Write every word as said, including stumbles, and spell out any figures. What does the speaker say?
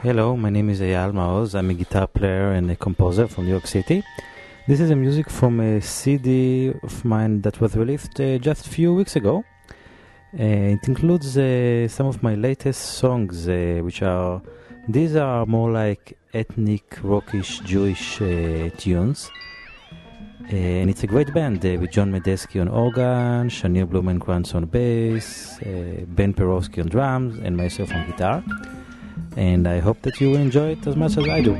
Hello, my name is Eyal Maoz. I'm a guitar player and a composer from New York City. This is a music from a C D of mine that was released uh, just a few weeks ago. Uh, it includes uh, some of my latest songs, uh, which are, these are more like ethnic, rockish, Jewish uh, tunes. Uh, and it's a great band uh, with John Medeski on organ, Shanir Blumenkrantz on bass, uh, Ben Perowski on drums, and myself on guitar. And I hope that you will enjoy it as much as I do.